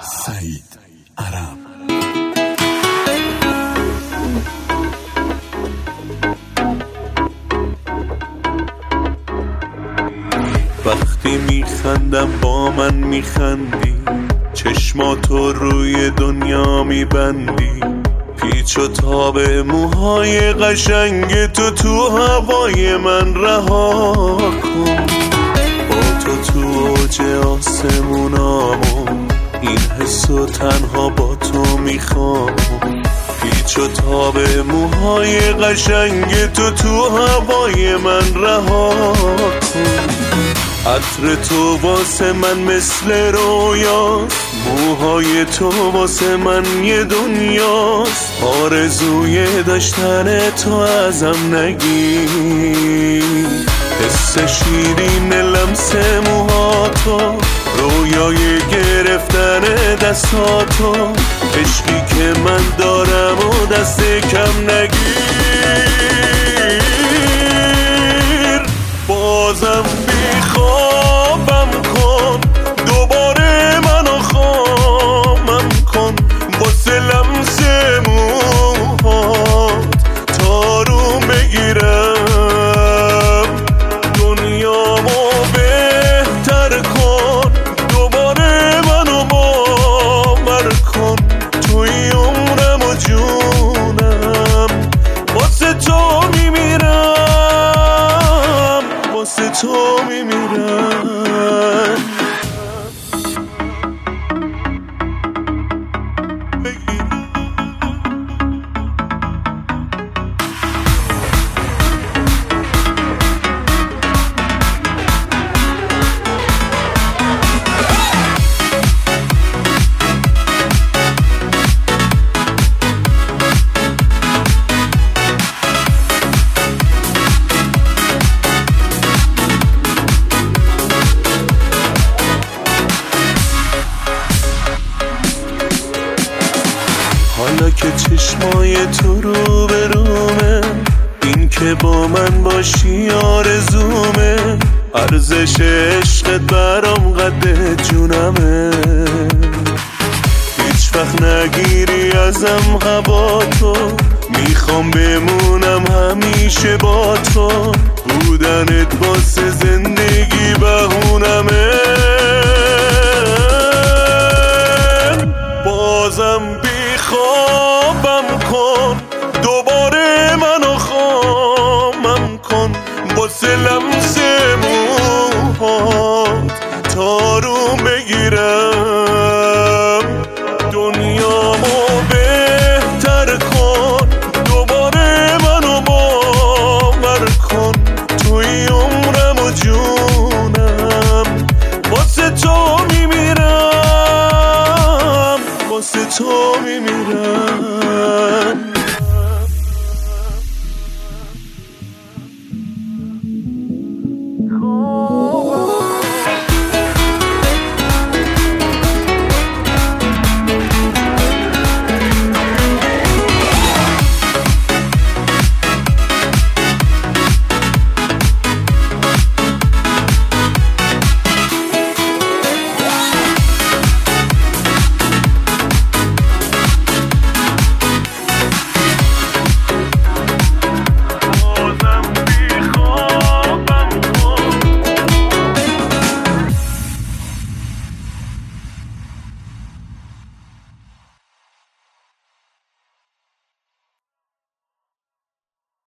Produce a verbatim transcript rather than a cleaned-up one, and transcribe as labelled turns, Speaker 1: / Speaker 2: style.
Speaker 1: سعید عرب.
Speaker 2: وقتی میخندم با من میخندی، چشماتو روی دنیا میبندی، پیچ و تاب موهای قشنگ تو تو هوای من رها کن. با تو تو اوج آسمونامو، این حسو تنها با تو میخوام. پیچ و تاب موهای قشنگ تو تو هوای من رها کن. عطر تو واسه من مثل رویاست، موهای تو واسه من یه دنیاست. آرزوی داشتن تو ازم نگیر، حس شیرین لمس موهاتو، رویای گرفتن دستاتو، عشقی که من دارم و دست کم نگیر. بازم بیخوابم کن، دوباره منو خامم کن، واسه لمس موهات تارو بگیرم. دنیامو بهتر کن، دوباره منو باور کن. توی عمرم و جونم، واسه تو میمیرم، واسه تو میمیرم. حالا که چشمای تو رو به رومه، این که با من باشی آرزومه. ارزش عشقت برام قد جونمه، هیچ وقت نگیری ازم هوا تو. میخوام بمونم همیشه با تو، بودنت واسه زندگی بهونمه. بازم خوابم کن، دوباره منو خامم کن، واسه لمس موهات تارو بگیرم. دنیامو بهتر کن، دوباره منو باور کن. توی عمرم و جونم، واسه تو میمیرم، واسه تو میمیرم.